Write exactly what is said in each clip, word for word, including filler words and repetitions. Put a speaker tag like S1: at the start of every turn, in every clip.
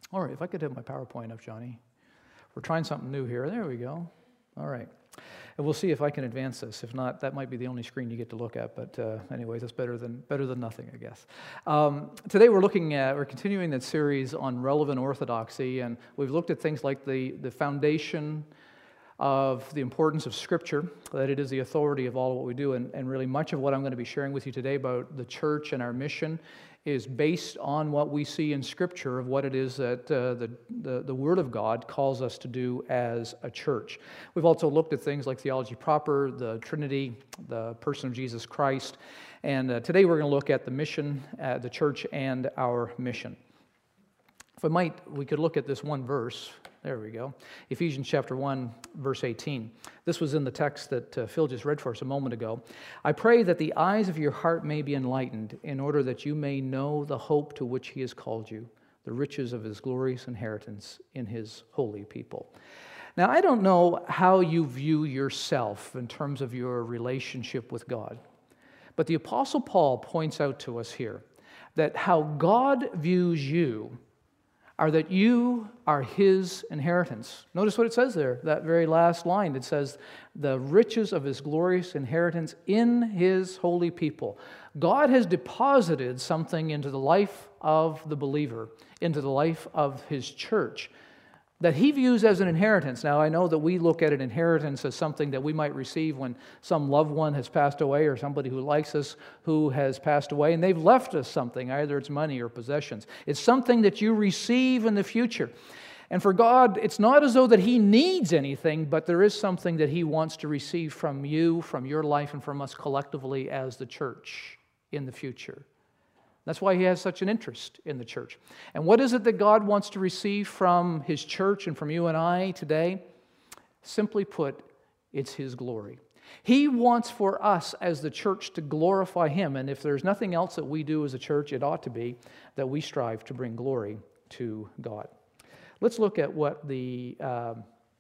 S1: All right, if I could have my PowerPoint up, Johnny. We're trying something new here. There we go. All right. And we'll see if I can advance this. If not, that might be the only screen you get to look at. But uh, anyways, that's better than better than nothing, I guess. Um, today we're looking at, we're continuing that series on relevant orthodoxy, and we've looked at things like the, the foundation of the importance of Scripture, that it is the authority of all of what we do, and, and really much of what I'm going to be sharing with you today about the church and our mission is based on what we see in Scripture of what it is that uh, the, the, the Word of God calls us to do as a church. We've also looked at things like theology proper, the Trinity, the person of Jesus Christ, and uh, today we're going to look at the mission, uh, the church, and our mission. If I might, we could look at this one verse. There we go. Ephesians chapter one, verse eighteen. This was in the text that uh, Phil just read for us a moment ago. I pray that the eyes of your heart may be enlightened, in order that you may know the hope to which he has called you, the riches of his glorious inheritance in his holy people. Now, I don't know how you view yourself in terms of your relationship with God, but the Apostle Paul points out to us here that how God views you are that you are his inheritance. Notice what it says there, that very last line. It says, the riches of his glorious inheritance in his holy people. God has deposited something into the life of the believer, into the life of his church, that he views as an inheritance. Now, I know that we look at an inheritance as something that we might receive when some loved one has passed away or somebody who likes us who has passed away, and they've left us something, either it's money or possessions. It's something that you receive in the future. And for God, it's not as though that he needs anything, but there is something that he wants to receive from you, from your life, and from us collectively as the church in the future. That's why he has such an interest in the church. And what is it that God wants to receive from his church and from you and I today? Simply put, it's his glory. He wants for us as the church to glorify him. And if there's nothing else that we do as a church, it ought to be that we strive to bring glory to God. Let's look at what the... Uh,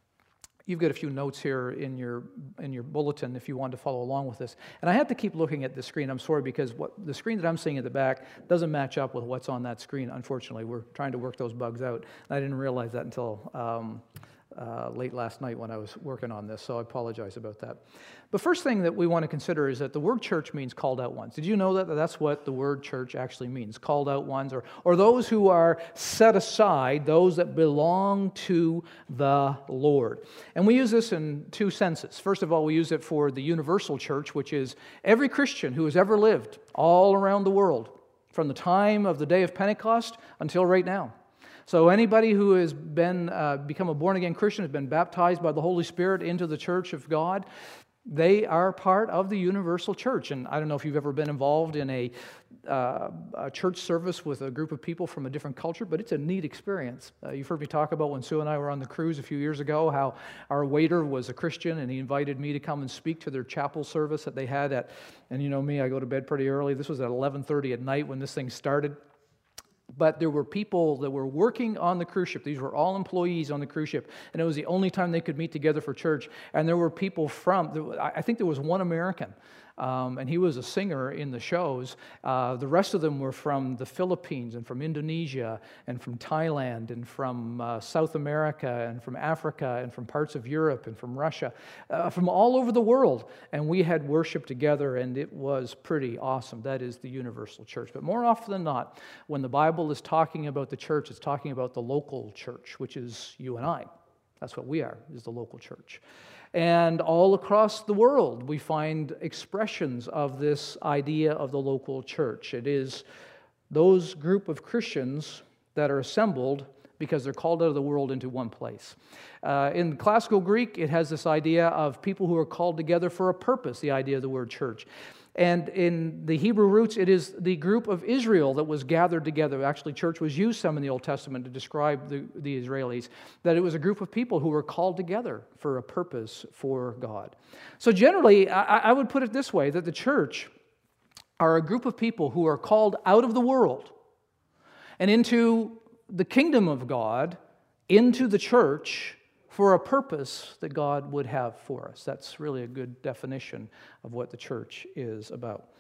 S1: You've got a few notes here in your in your bulletin if you want to follow along with this. And I had to keep looking at the screen. I'm sorry, because what the screen that I'm seeing at the back doesn't match up with what's on that screen, unfortunately. We're trying to work those bugs out. And I didn't realize that until um, uh, late last night when I was working on this, so I apologize about that. The first thing that we want to consider is that the word church means called out ones. Did you know that that's what the word church actually means? Called out ones, or, or those who are set aside, those that belong to the Lord. And we use this in two senses. First of all, we use it for the universal church, which is every Christian who has ever lived all around the world, from the time of the day of Pentecost until right now. So anybody who has been uh, become a born-again Christian, has been baptized by the Holy Spirit into the church of God, they are part of the universal church. And I don't know if you've ever been involved in a, uh, a church service with a group of people from a different culture, but it's a neat experience. Uh, you've heard me talk about when Sue and I were on the cruise a few years ago, how our waiter was a Christian, and he invited me to come and speak to their chapel service that they had at, and you know me, I go to bed pretty early. This was at eleven thirty at night when this thing started. But there were people that were working on the cruise ship. These were all employees on the cruise ship. And it was the only time they could meet together for church. And there were people from, I think there was one American, um, and he was a singer in the shows. Uh, the rest of them were from the Philippines and from Indonesia and from Thailand and from uh, South America and from Africa and from parts of Europe and from Russia, uh, from all over the world. And we had worship together, and it was pretty awesome. That is the universal church. But more often than not, when the Bible is talking about the church, it's talking about the local church, which is you and I. That's what we are, is the local church. And all across the world, we find expressions of this idea of the local church. It is those group of Christians that are assembled because they're called out of the world into one place. Uh, in classical Greek, it has this idea of people who are called together for a purpose, the idea of the word church. And in the Hebrew roots, it is the group of Israel that was gathered together. Actually, church was used some in the Old Testament to describe the, the Israelis, that it was a group of people who were called together for a purpose for God. So generally, I, I would put it this way, that the church are a group of people who are called out of the world and into the kingdom of God, into the church, for a purpose that God would have for us. That's really a good definition of what the church is about.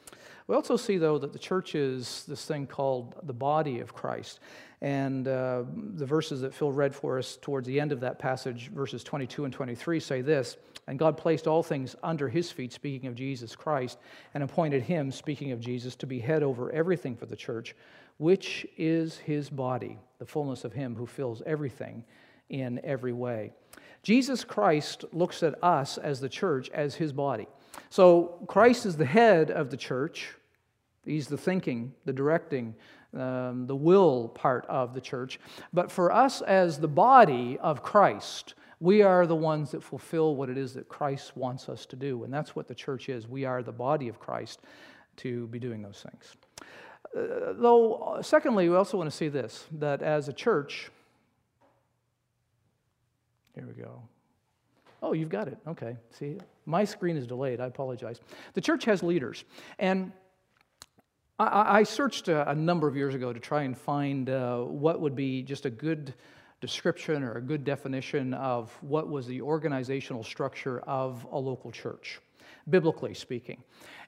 S1: We also see, though, that the church is this thing called the body of Christ. And uh, the verses that Phil read for us towards the end of that passage, verses twenty-two and twenty-three, say this: "And God placed all things under his feet," speaking of Jesus Christ, "and appointed him," speaking of Jesus, "to be head over everything for the church, which is his body, the fullness of him who fills everything in every way." Jesus Christ looks at us as the church as his body. So Christ is the head of the church. He's the thinking, the directing, um, the will part of the church. But for us as the body of Christ, we are the ones that fulfill what it is that Christ wants us to do. And that's what the church is. We are the body of Christ to be doing those things. Uh, though, secondly, we also want to see this, that as a church, here we go. Oh, you've got it. Okay. See, my screen is delayed. I apologize. The church has leaders. And I, I searched a, a number of years ago to try and find uh, what would be just a good description or a good definition of what was the organizational structure of a local church, biblically speaking.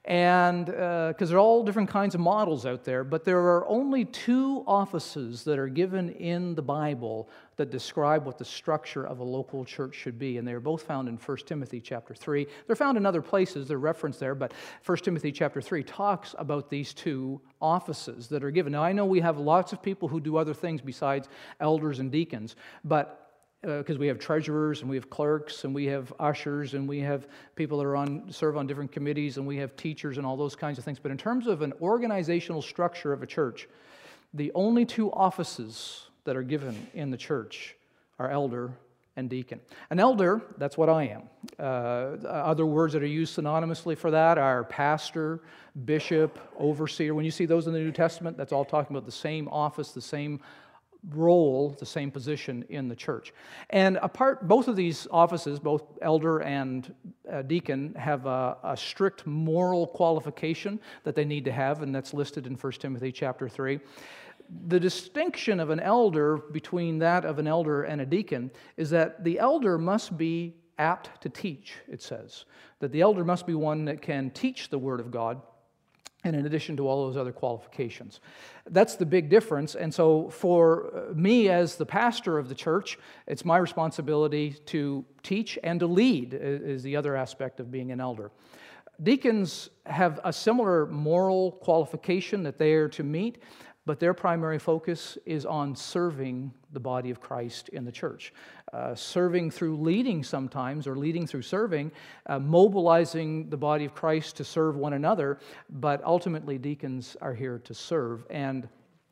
S1: And because uh, there are all different kinds of models out there, but there are only two offices that are given in the Bible that describe what the structure of a local church should be, and they are both found in First Timothy chapter three. They're found in other places, they're referenced there, but First Timothy chapter three talks about these two offices that are given. Now, I know we have lots of people who do other things besides elders and deacons, but because uh, we have treasurers and we have clerks and we have ushers and we have people that are on serve on different committees and we have teachers and all those kinds of things. But in terms of an organizational structure of a church, the only two offices that are given in the church are elder and deacon. An elder, that's what I am. Uh, other words that are used synonymously for that are pastor, bishop, overseer. When you see those in the New Testament, that's all talking about the same office, the same role, the same position in the church. And apart, both of these offices, both elder and uh, deacon, have a, a strict moral qualification that they need to have, and that's listed in First Timothy chapter three. The distinction of an elder between that of an elder and a deacon is that the elder must be apt to teach, it says. That the elder must be one that can teach the Word of God, and in addition to all those other qualifications. That's the big difference. And so for me as the pastor of the church, it's my responsibility to teach and to lead is the other aspect of being an elder. Deacons have a similar moral qualification that they are to meet, but their primary focus is on serving the body of Christ in the church. Uh, serving through leading sometimes, or leading through serving, uh, mobilizing the body of Christ to serve one another, but ultimately deacons are here to serve. And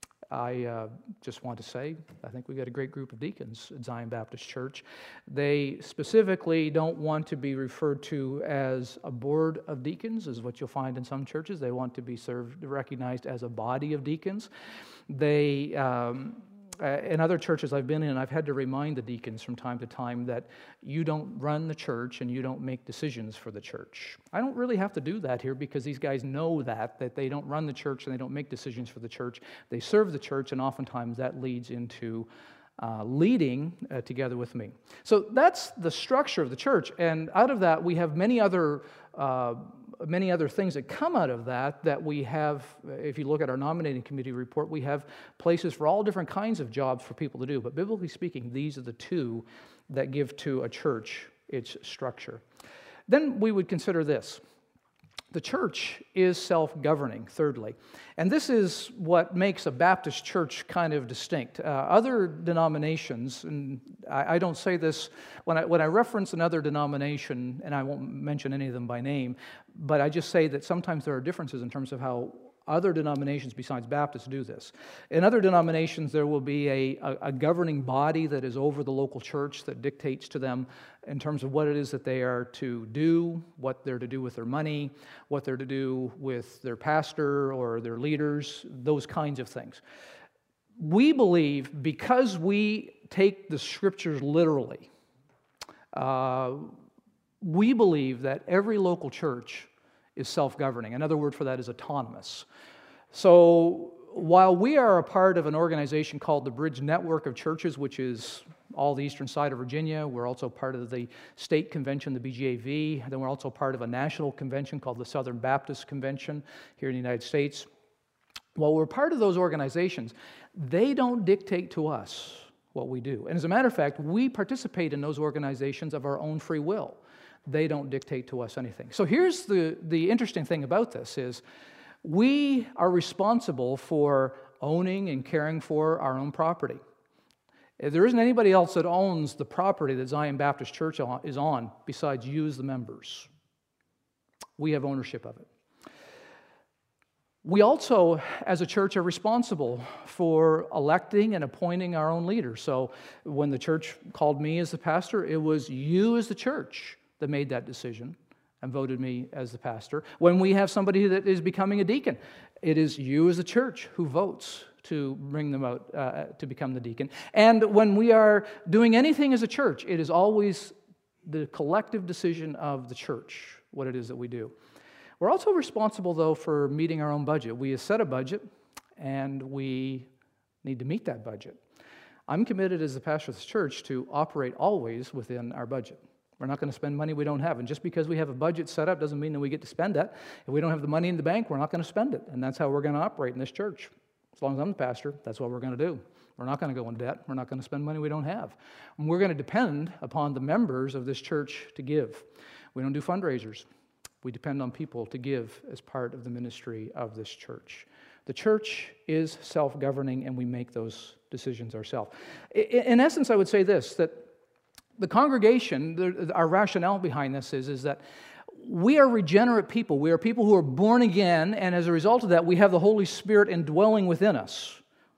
S1: I uh, just want to say, I think we've got a great group of deacons at Zion Baptist Church. They specifically don't want to be referred to as a board of deacons, is what you'll find in some churches. They want to be served, recognized as a body of deacons. They... Um, Uh, in other churches I've been in, I've had to remind the deacons from time to time that you don't run the church and you don't make decisions for the church. I don't really have to do that here because these guys know that, that they don't run the church and they don't make decisions for the church. They serve the church, and oftentimes that leads into uh, leading uh, together with me. So that's the structure of the church, and out of that we have many other uh, many other things that come out of that, that we have, if you look at our nominating committee report, we have places for all different kinds of jobs for people to do. But biblically speaking, these are the two that give to a church its structure. Then we would consider this. The church is self-governing, thirdly. And this is what makes a Baptist church kind of distinct. Uh, other denominations, and I, I don't say this, when I, when I reference another denomination, and I won't mention any of them by name, but I just say that sometimes there are differences in terms of how other denominations besides Baptists do this. In other denominations, there will be a, a, a governing body that is over the local church that dictates to them in terms of what it is that they are to do, what they're to do with their money, what they're to do with their pastor or their leaders, those kinds of things. We believe, because we take the Scriptures literally, uh, we believe that every local church is self-governing. Another word for that is autonomous. So while we are a part of an organization called the Bridge Network of Churches, which is all the eastern side of Virginia. We're also part of the state convention, the B G A V. Then we're also part of a national convention called the Southern Baptist Convention here in the United States. Well, we're part of those organizations. They don't dictate to us what we do. And as a matter of fact, we participate in those organizations of our own free will. They don't dictate to us anything. So here's the, the interesting thing about this is we are responsible for owning and caring for our own property. There isn't anybody else that owns the property that Zion Baptist Church is on besides you as the members. We have ownership of it. We also, as a church, are responsible for electing and appointing our own leaders. So when the church called me as the pastor, it was you as the church that made that decision and voted me as the pastor. When we have somebody that is becoming a deacon, it is you as the church who votes to bring them out uh, to become the deacon. And when we are doing anything as a church, it is always the collective decision of the church, what it is that we do. We're also responsible, though, for meeting our own budget. We set a budget, and we need to meet that budget. I'm committed as the pastor of this church to operate always within our budget. We're not going to spend money we don't have. And just because we have a budget set up doesn't mean that we get to spend that. If we don't have the money in the bank, we're not going to spend it. And that's how we're going to operate in this church. As long as I'm the pastor, that's what we're going to do. We're not going to go in debt. We're not going to spend money we don't have. And we're going to depend upon the members of this church to give. We don't do fundraisers. We depend on people to give as part of the ministry of this church. The church is self-governing, and we make those decisions ourselves. In essence, I would say this, that the congregation, our rationale behind this is, is that we are regenerate people. We are people who are born again, and as a result of that, we have the Holy Spirit indwelling within us.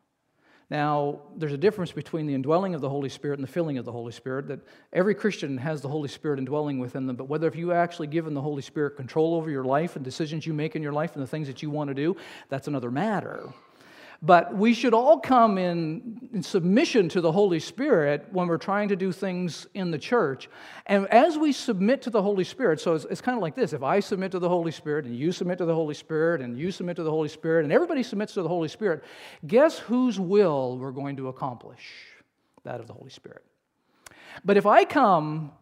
S1: Now, there's a difference between the indwelling of the Holy Spirit and the filling of the Holy Spirit, that every Christian has the Holy Spirit indwelling within them, but whether if you actually given the Holy Spirit control over your life and decisions you make in your life and the things that you want to do, that's another matter. But we should all come in, in submission to the Holy Spirit when we're trying to do things in the church. And as we submit to the Holy Spirit, so it's, it's kind of like this. If I submit to the Holy Spirit, and you submit to the Holy Spirit, and you submit to the Holy Spirit, and everybody submits to the Holy Spirit, guess whose will we're going to accomplish? That of the Holy Spirit. But if I come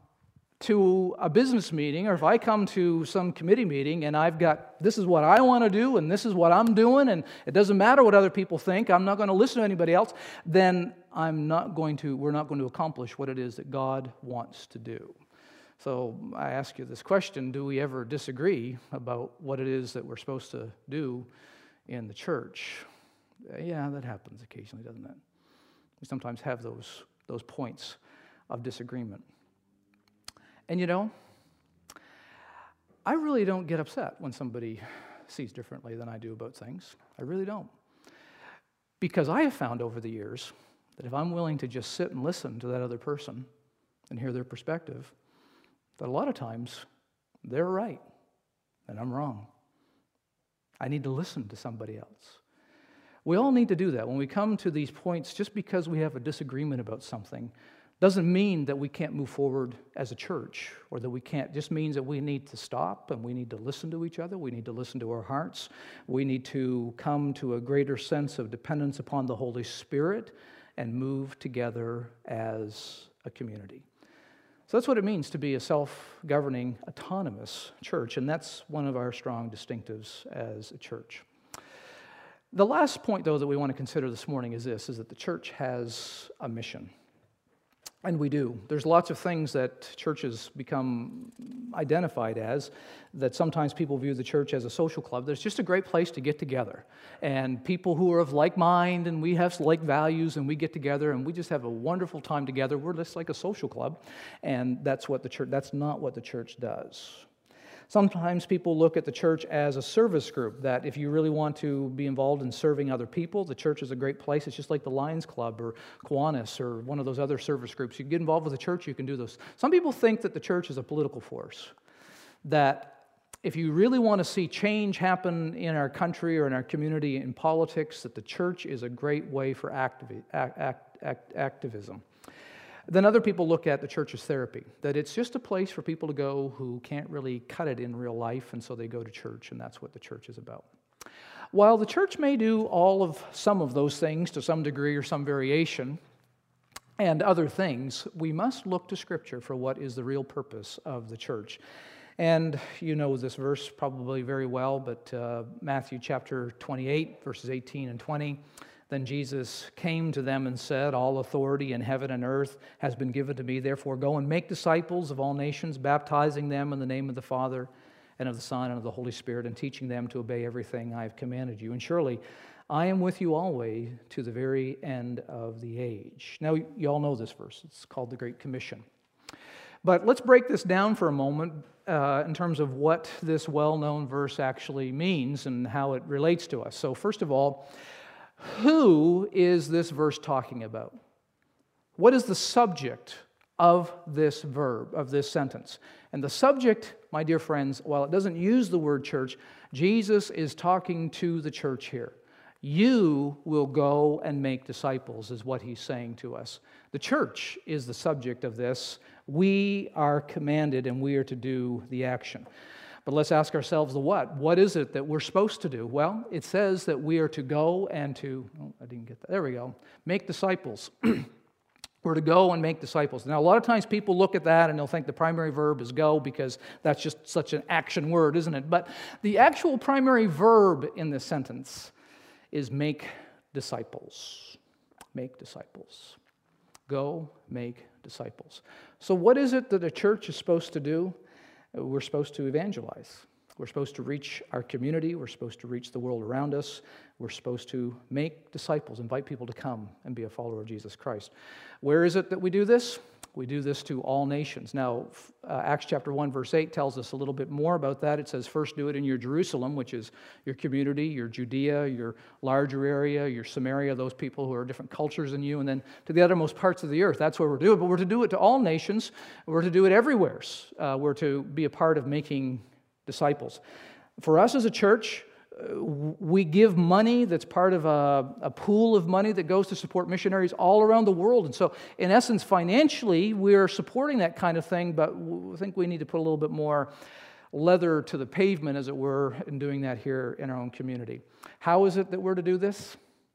S1: to a business meeting, or if I come to some committee meeting and I've got, this is what I want to do and this is what I'm doing, and it doesn't matter what other people think, I'm not going to listen to anybody else, then I'm not going to, we're not going to accomplish what it is that God wants to do. So I ask you this question, do we ever disagree about what it is that we're supposed to do in the church? Yeah, that happens occasionally, doesn't it? We sometimes have those, those points of disagreement. And you know, I really don't get upset when somebody sees differently than I do about things. I really don't. Because I have found over the years that if I'm willing to just sit and listen to that other person and hear their perspective, that a lot of times they're right and I'm wrong. I need to listen to somebody else. We all need to do that. When we come to these points, just because we have a disagreement about something doesn't mean that we can't move forward as a church, or that we can't, just means that we need to stop and we need to listen to each other, we need to listen to our hearts, we need to come to a greater sense of dependence upon the Holy Spirit and move together as a community. So that's what it means to be a self-governing, autonomous church, and that's one of our strong distinctives as a church. The last point, though, that we want to consider this morning is this, is that the church has a mission. And we do. There's lots of things that churches become identified as, that sometimes people view the church as a social club. There's just a great place to get together. And people who are of like mind, and we have like values, and we get together, and we just have a wonderful time together. We're just like a social club. And that's what the church, that's not what the church does. Sometimes people look at the church as a service group, that if you really want to be involved in serving other people, the church is a great place. It's just like the Lions Club or Kiwanis or one of those other service groups. You get involved with the church, you can do those. Some people think that the church is a political force, that if you really want to see change happen in our country or in our community in politics, that the church is a great way for activi- act, act, act, activism. Then other people look at the church as therapy, that it's just a place for people to go who can't really cut it in real life, and so they go to church, and that's what the church is about. While the church may do all of some of those things to some degree or some variation, and other things, we must look to Scripture for what is the real purpose of the church. And you know this verse probably very well, but uh, Matthew chapter twenty-eight, verses eighteen and twenty. Then Jesus came to them and said, "All authority in heaven and earth has been given to me. Therefore go and make disciples of all nations, baptizing them in the name of the Father and of the Son and of the Holy Spirit, and teaching them to obey everything I have commanded you. And surely I am with you always to the very end of the age." Now, you all know this verse. It's called the Great Commission. But let's break this down for a moment uh, in terms of what this well-known verse actually means and how it relates to us. So first of all, who is this verse talking about? What is the subject of this verb, of this sentence? And the subject, my dear friends, while it doesn't use the word church, Jesus is talking to the church here. You will go and make disciples, is what he's saying to us. The church is the subject of this. We are commanded and we are to do the action. But let's ask ourselves the what. What is it that we're supposed to do? Well, it says that we are to go and to, oh, I didn't get that. There we go. Make disciples. We're to go and make disciples. Now, a lot of times people look at that and they'll think the primary verb is go because that's just such an action word, isn't it? But the actual primary verb in this sentence is make disciples. Make disciples. Go make disciples. So what is it that a church is supposed to do? We're supposed to evangelize. We're supposed to reach our community. We're supposed to reach the world around us. We're supposed to make disciples, invite people to come and be a follower of Jesus Christ. Where is it that we do this? We do this to all nations. Now, uh, Acts chapter one, verse eight tells us a little bit more about that. It says, first do it in your Jerusalem, which is your community, your Judea, your larger area, your Samaria, those people who are different cultures than you, and then to the uttermost parts of the earth. That's where we're doing it. But we're to do it to all nations. We're to do it everywhere. Uh, we're to be a part of making disciples. For us as a church, we give money that's part of a, a pool of money that goes to support missionaries all around the world. And so, in essence, financially, we're supporting that kind of thing, but I think we need to put a little bit more leather to the pavement, as it were, in doing that here in our own community. How is it that we're to do this?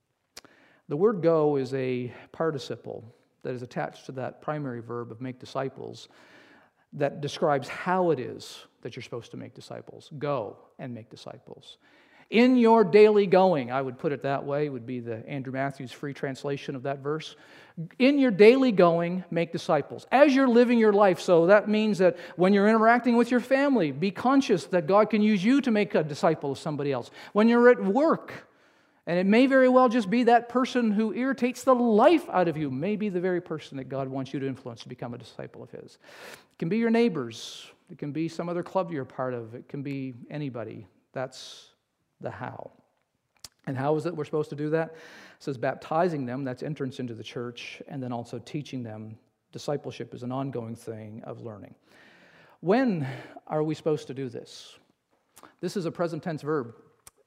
S1: The word go is a participle that is attached to that primary verb of make disciples that describes how it is that you're supposed to make disciples. Go and make disciples. In your daily going, I would put it that way, would be the Andrew Matthews free translation of that verse. In your daily going, make disciples. As you're living your life, so that means that when you're interacting with your family, be conscious that God can use you to make a disciple of somebody else. When you're at work, and it may very well just be that person who irritates the life out of you, may be the very person that God wants you to influence to become a disciple of His. It can be your neighbors. It can be some other club you're a part of. It can be anybody. That's the how. And how is it we're supposed to do that? It says baptizing them, that's entrance into the church, and then also teaching them. Discipleship is an ongoing thing of learning. When are we supposed to do this? This is a present tense verb.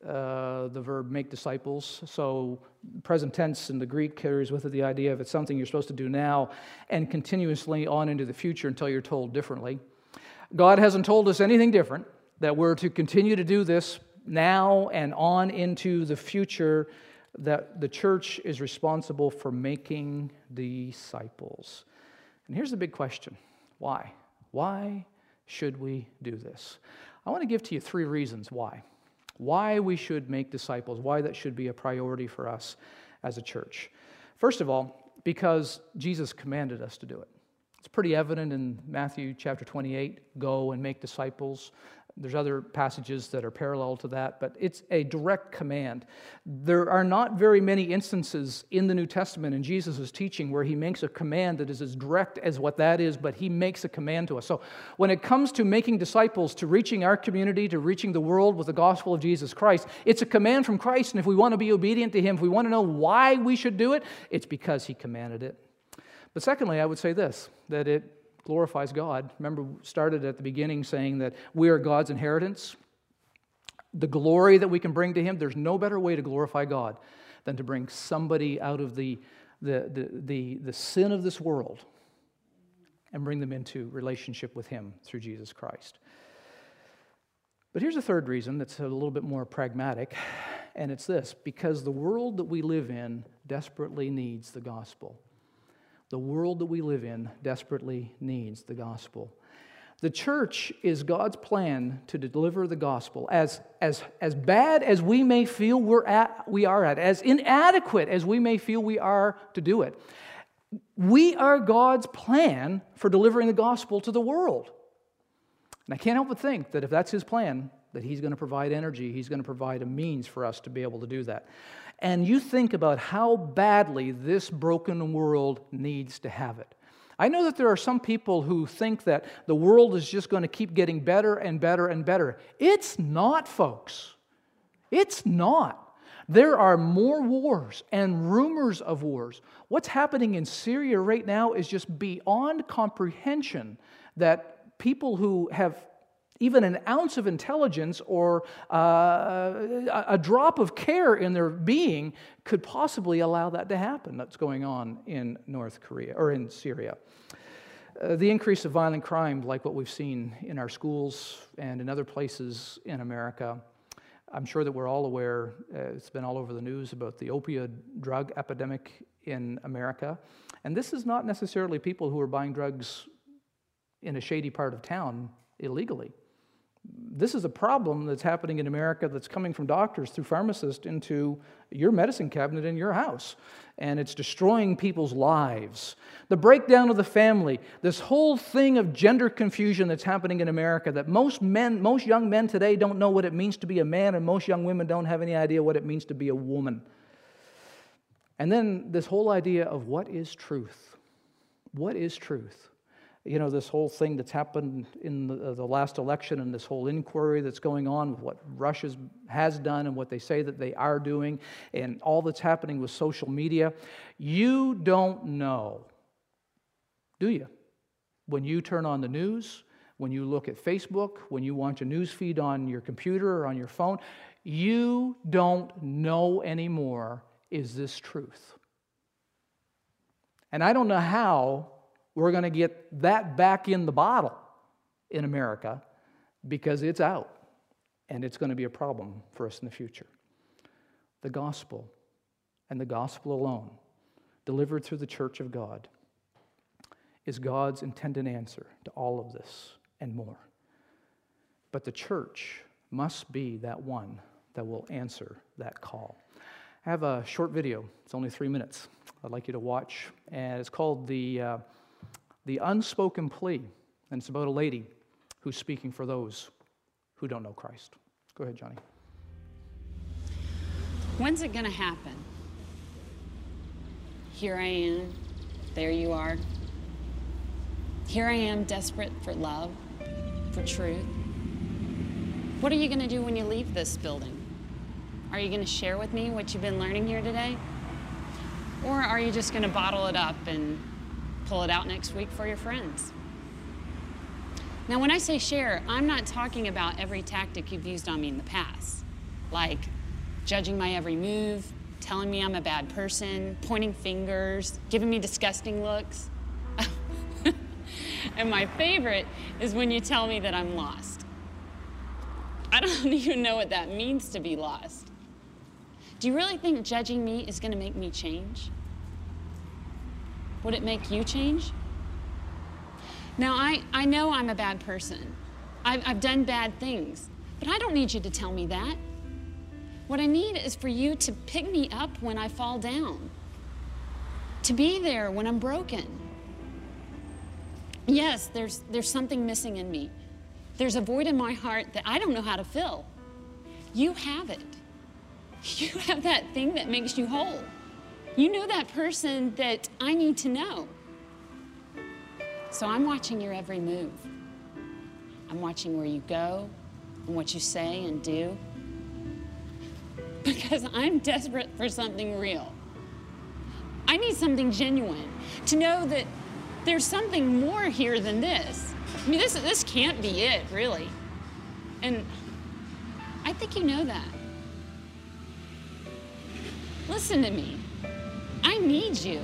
S1: Uh, the verb make disciples. So present tense in the Greek carries with it the idea of it's something you're supposed to do now and continuously on into the future until you're told differently. God hasn't told us anything different, that we're to continue to do this now and on into the future, that the church is responsible for making disciples. And here's the big question. Why? Why should we do this? I want to give to you three reasons why. Why we should make disciples, why that should be a priority for us as a church. First of all, because Jesus commanded us to do it. It's pretty evident in Matthew chapter twenty-eight, go and make disciples. There's other passages that are parallel to that, but it's a direct command. There are not very many instances in the New Testament in Jesus' teaching where he makes a command that is as direct as what that is, but he makes a command to us. So when it comes to making disciples, to reaching our community, to reaching the world with the gospel of Jesus Christ, it's a command from Christ, and if we want to be obedient to him, if we want to know why we should do it, it's because he commanded it. But secondly, I would say this, that it glorifies God. Remember, we started at the beginning saying that we are God's inheritance. The glory that we can bring to him, there's no better way to glorify God than to bring somebody out of the, the, the, the, the sin of this world and bring them into relationship with him through Jesus Christ. But here's a third reason that's a little bit more pragmatic, and it's this: because the world that we live in desperately needs the gospel. The world that we live in desperately needs the gospel. The church is God's plan to deliver the gospel. As, as, as bad as we may feel we're at, we are at, as inadequate as we may feel we are to do it, we are God's plan for delivering the gospel to the world. And I can't help but think that if that's His plan, that He's going to provide energy, He's going to provide a means for us to be able to do that. And you think about how badly this broken world needs to have it. I know that there are some people who think that the world is just going to keep getting better and better and better. It's not, folks. It's not. There are more wars and rumors of wars. What's happening in Syria right now is just beyond comprehension, that people who have even an ounce of intelligence or uh, a drop of care in their being could possibly allow that to happen. That's going on in North Korea or in Syria. Uh, the increase of violent crime, like what we've seen in our schools and in other places in America. I'm sure that we're all aware, uh, it's been all over the news about the opioid drug epidemic in America. And this is not necessarily people who are buying drugs in a shady part of town illegally. This is a problem that's happening in America that's coming from doctors through pharmacists into your medicine cabinet in your house. And it's destroying people's lives. The breakdown of the family, this whole thing of gender confusion that's happening in America, that most men, most young men today don't know what it means to be a man, and most young women don't have any idea what it means to be a woman. And then this whole idea of what is truth? What is truth? You know, this whole thing that's happened in the, the last election and this whole inquiry that's going on with what Russia has done and what they say that they are doing and all that's happening with social media. You don't know, do you? When you turn on the news, when you look at Facebook, when you watch a news feed on your computer or on your phone, you don't know anymore, is this truth? And I don't know how we're going to get that back in the bottle in America, because it's out, and it's going to be a problem for us in the future. The gospel, and the gospel alone, delivered through the church of God, is God's intended answer to all of this and more. But the church must be that one that will answer that call. I have a short video. It's only three minutes. I'd like you to watch, and it's called the... Uh, The Unspoken Plea, and it's about a lady who's speaking for those who don't know Christ. Go ahead, Johnny.
S2: When's it gonna happen? Here I am, there you are. Here I am, desperate for love, for truth. What are you gonna do when you leave this building? Are you gonna share with me what you've been learning here today? Or are you just gonna bottle it up and pull it out next week for your friends? Now, when I say share, I'm not talking about every tactic you've used on me in the past, like judging my every move, telling me I'm a bad person, pointing fingers, giving me disgusting looks. And my favorite is when you tell me that I'm lost. I don't even know what that means to be lost. Do you really think judging me is going to make me change? Would it make you change? Now, I, I know I'm a bad person. I've, I've done bad things, but I don't need you to tell me that. What I need is for you to pick me up when I fall down, to be there when I'm broken. Yes, there's, there's something missing in me. There's a void in my heart that I don't know how to fill. You have it. You have that thing that makes you whole. You know that person that I need to know. So I'm watching your every move. I'm watching where you go and what you say and do. Because I'm desperate for something real. I need something genuine, to know that there's something more here than this. I mean, this, this can't be it, really. And I think you know that. Listen to me. I need you.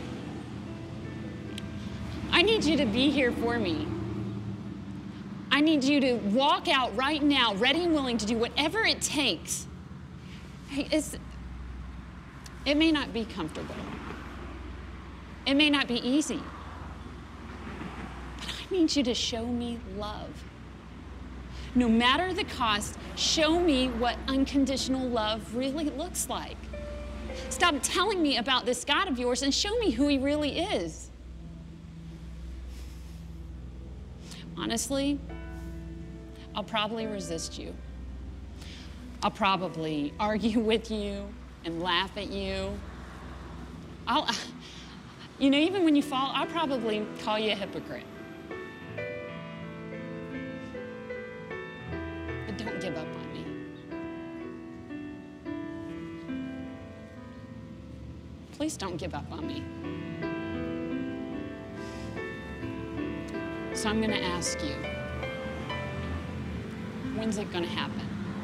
S2: I need you to be here for me. I need you to walk out right now, ready and willing to do whatever it takes. Hey, it's, it may not be comfortable. It may not be easy, but I need you to show me love. No matter the cost, show me what unconditional love really looks like. Stop telling me about this God of yours and show me who he really is. Honestly, I'll probably resist you. I'll probably argue with you and laugh at you. I'll, you know, even when you fall, I'll probably call you a hypocrite. But don't give up on me. Please don't give up on me. So I'm going to ask you, when's it going to happen?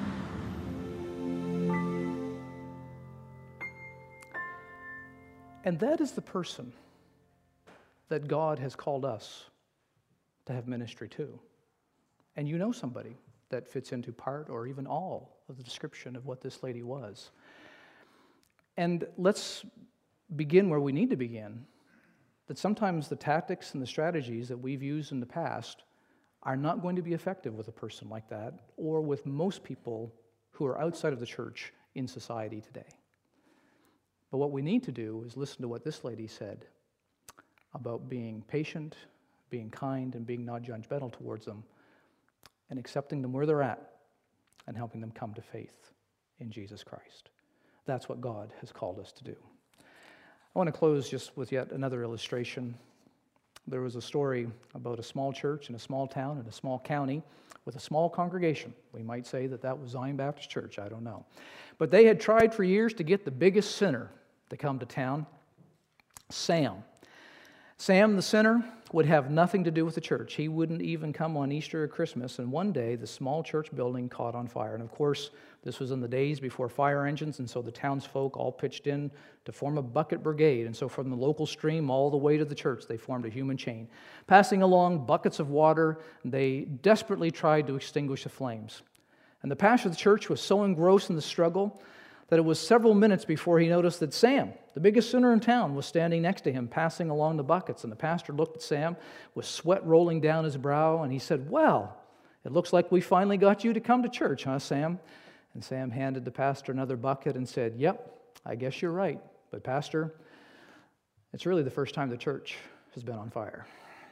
S1: And that is the person that God has called us to have ministry to. And you know somebody that fits into part or even all of the description of what this lady was. And let's begin where we need to begin, that sometimes the tactics and the strategies that we've used in the past are not going to be effective with a person like that or with most people who are outside of the church in society today. But what we need to do is listen to what this lady said about being patient, being kind, and being not judgmental towards them, and accepting them where they're at and helping them come to faith in Jesus Christ. That's what God has called us to do. I want to close just with yet another illustration. There was a story about a small church in a small town in a small county with a small congregation. We might say that that was Zion Baptist Church, I don't know. But they had tried for years to get the biggest sinner to come to town, Sam. Sam, the sinner, would have nothing to do with the church. He wouldn't even come on Easter or Christmas. And one day, the small church building caught on fire. And of course, this was in the days before fire engines, and so the townsfolk all pitched in to form a bucket brigade. And so from the local stream all the way to the church, they formed a human chain. Passing along buckets of water, they desperately tried to extinguish the flames. And the pastor of the church was so engrossed in the struggle that it was several minutes before he noticed that Sam, the biggest sinner in town, was standing next to him, passing along the buckets. And the pastor looked at Sam with sweat rolling down his brow, and he said, "Well, it looks like we finally got you to come to church, huh, Sam?" And Sam handed the pastor another bucket and said, "Yep, I guess you're right. But pastor, it's really the first time the church has been on fire."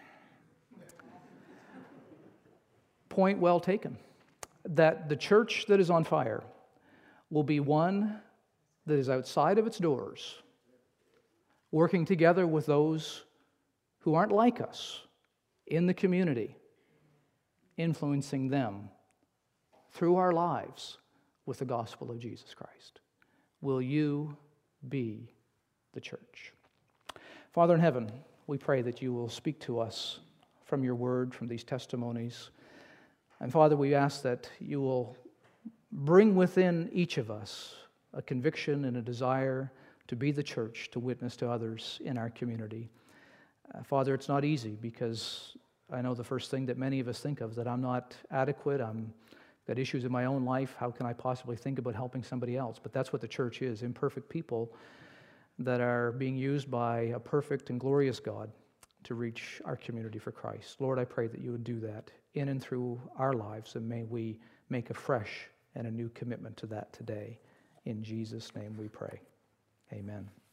S1: Point well taken, that the church that is on fire will be one that is outside of its doors, working together with those who aren't like us in the community, influencing them through our lives with the gospel of Jesus Christ. Will you be the church? Father in heaven, we pray that you will speak to us from your word, from these testimonies. And Father, we ask that you will bring within each of us a conviction and a desire to be the church, to witness to others in our community. Uh, Father, it's not easy because I know the first thing that many of us think of is that I'm not adequate, I'm got issues in my own life, how can I possibly think about helping somebody else? But that's what the church is, imperfect people that are being used by a perfect and glorious God to reach our community for Christ. Lord, I pray that you would do that in and through our lives, and may we make a fresh and a new commitment to that today. In Jesus' name we pray. Amen.